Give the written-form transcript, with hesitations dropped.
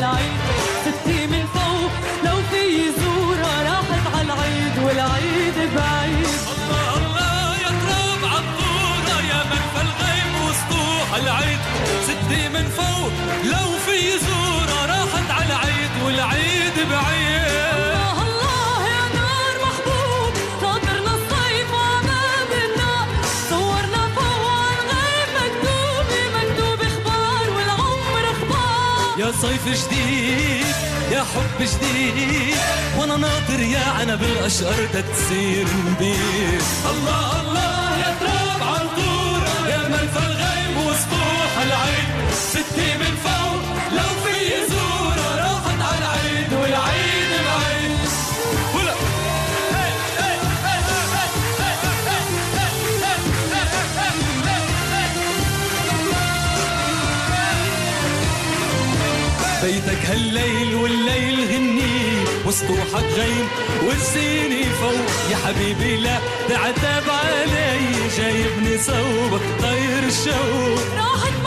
العيد ستي من فوق لو في زورة راحت على العيد والعيد بعيد. الله الله يا تراب عالطورة يا من في الغيم وسطوح العيد ستي من فوق لو في زورة راحت على العيد والعيد بعيد. الله الله يا نار محبوب ناطرنا الصيف وعبابنا صورنا فوق عالغيم مكتوب اخبار والعمر اخبار. يا صيف جديد يا حب جديد وانا ناطر يا عنب الاشقر تتصير نبيل. الله الله يا تراب عالطورة يا من في الغيم وسطوح العيد ستي من فوق لو في زورة راحت على العيد والعيد بعيد. ولا بيتك هالليل والليل غني وسطوحك غيم والزيني فوق يا حبيبي لا تعتب علي جايبني صوبك طير الشوق. راحت